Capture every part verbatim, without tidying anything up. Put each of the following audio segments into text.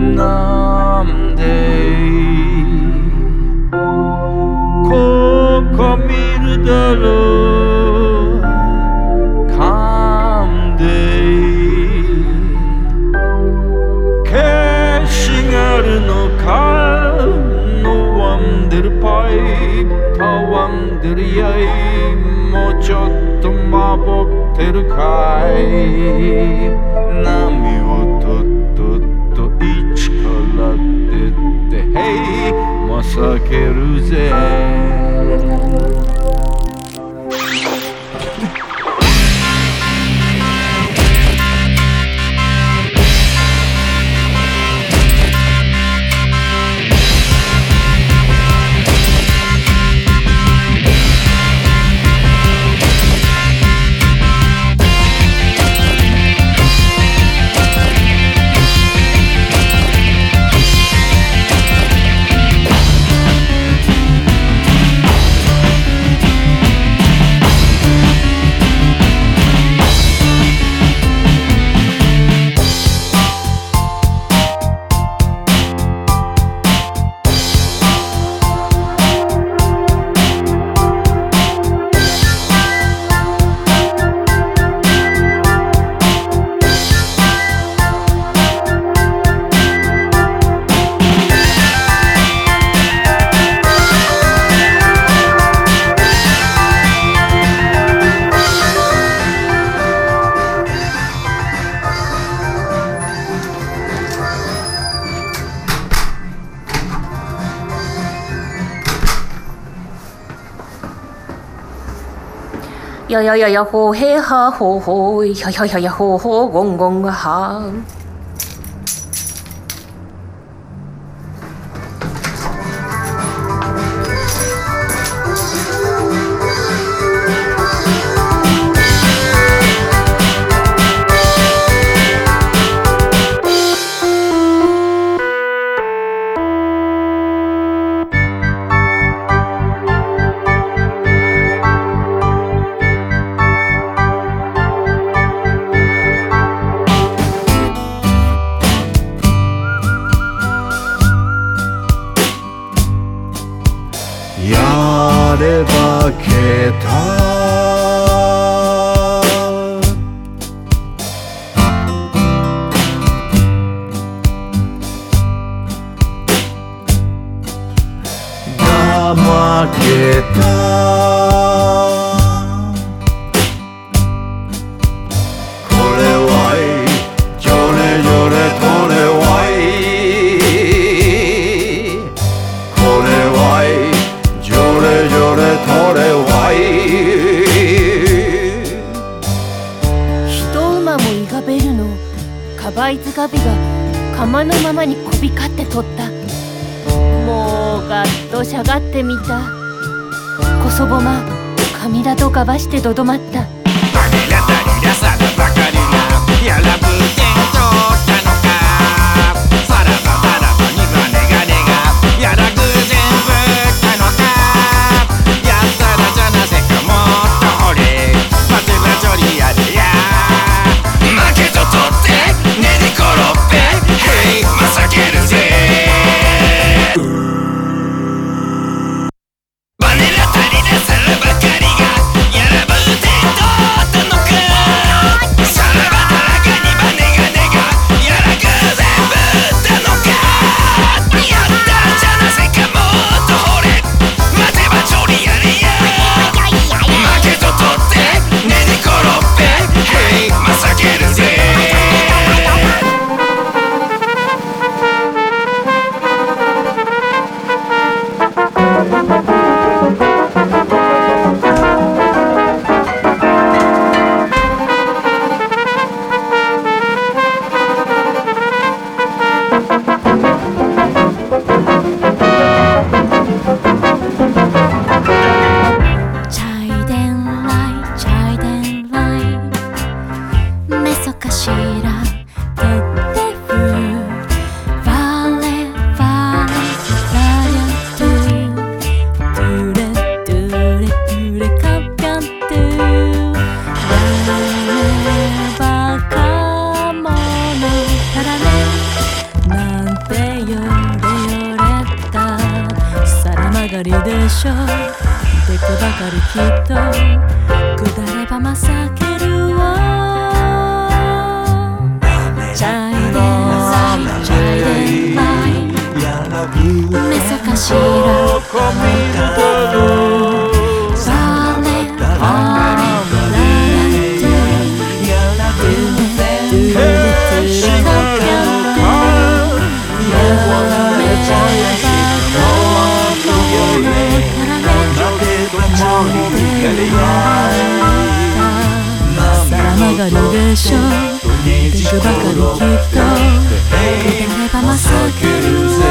なんでここ見るだろう勘で消しがるのかのわんでるパイたわんでるやいもうちょっとまぼってるかい波をとっとっと一から出てへいまさけるぜややややほへはほほいややややほほゴンゴンがはやればけただまけたこれはいジョレジョレこれはいこれはいジョレジョレこれはい人馬もいがべるのかばいずがびが釜のままにこびかってとったもうガッとしゃがってみたこそぼま髪だとかばしてどどまったバリラタリラサラばかりがやらぶてんとったのかさらばさらばにばねがねがやらぐぜんぶったのかやったらじゃなぜかもっとほれ待てばちょりやでや負けととって寝でころっぺへいまさけるぜバネラタリラサラばかりがやらぶてんとったのかさらばだらかにしょ。出てばかりきっと下ればまさけるわ。チャイデンライチャイデンライメソかしら曲がるでしょ。出てばかりきっと下ればまさけるぜ。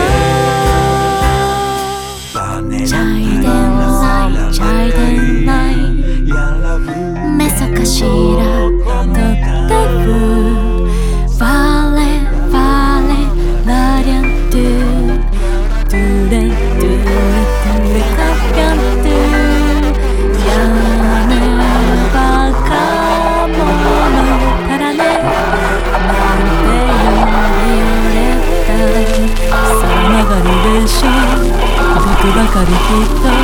チャイデンライチャイデンライメソかしらとってるファレファレラリャントゥトゥレトゥレトゥレカピャントゥやねばかものからねなんて言われたさあ曲がるでしょ。僕ばかりきっと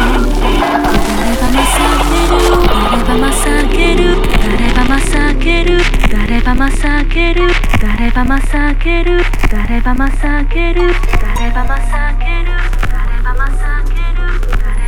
誰ばまさける誰ばまさける誰ばまさける誰ばまさける誰ばまさける誰ばまさける誰ばまさける誰ばまさける誰